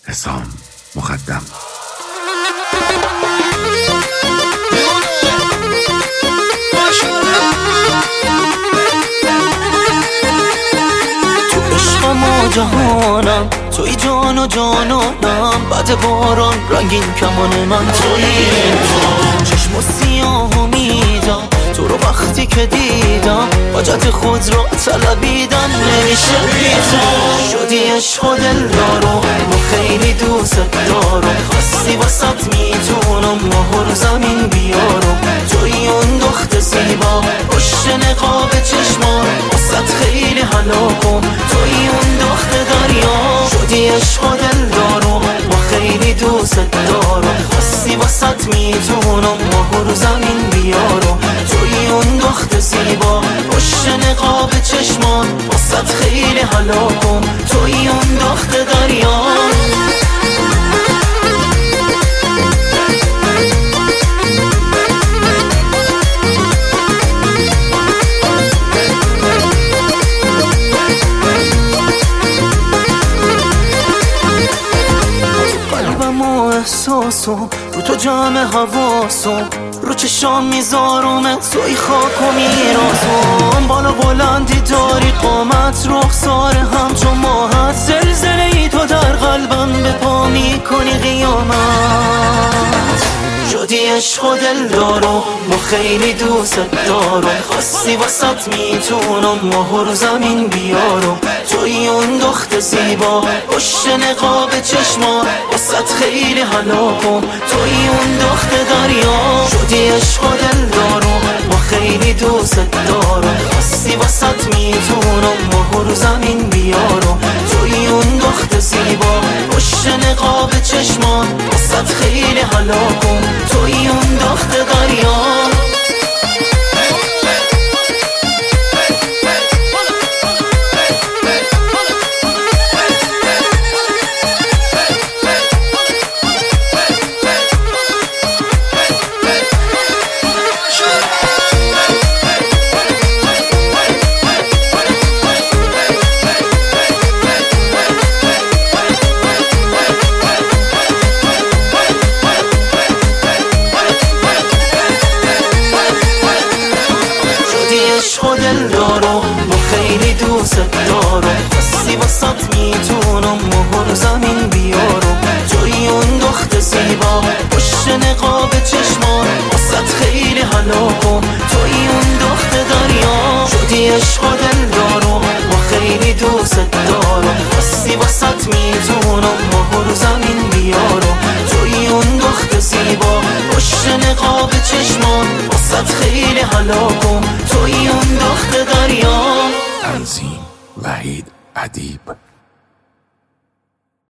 حسام مقدم. تو عشقم و جهانم، توی جان و جانانم، بعد باران رنگین کمان من تویی. چشم و سیاه میدم تو رو وقتی که دیدم، حاجت خود رو طلبیدم نمیشه بیدم. شدی عشق و دلدارم و خیلی دوست دارم، خواستی واسط میتونم ماه رو زمین بیارم. توی اون دخت زیبا پشت نقاب چشمان، واسط خیلی هلاکم توی اون دخت دریا. شدی عشق و دلدارم و خیلی دوست دارم، خواستی واسط میتونم ماه رو زمین بیارم. توی اون دخت زیبا پشت نقاب چشمان، واسط خیلی هلاکم توی اون دخت دریا. احساسم رو تو جمع حواسم، رو چشام میذارم توی خاک و میرازم. بالا بلندی داری قامت رخسار همچون ماهت، زلزله ای تو در قلبم به پا میکنی قیامت. شدی عشق و دلدارم و خیلی دوست دارم، خواستی واسط میتونم ماه رو زمین بیارم. توی اون دخت زیبا پشت نقاب چشمان، واسط خیلی هلاکم توی اون دخت دریا. شدی عشق و دلدارم و خیلی دوست دارم، خواستی واسط میتونم ماه رو زمین بیارم. توی اون دخت زیبا پشت نقاب چشمان، واسط خیلی هلاکم توی اون دخت دریا. عشق و دلدارم و خیلی دوست دارم، خواستی واسط میتونم ماه رو زمین بیارم. توی اون دخت زیبا پشت نقاب چشمان، واسط خیلی هلاکم توی اون دخت دریا. شدی عشق و دلدارم و خیلی دوست دارم، خواستی واسط میتونم ماه رو زمین بیارم. توی اون دخت زیبا پشت نقاب چشمان، واسط خیلی هلاکم توی اون دخت دریا. تنظیم وحید ادیب.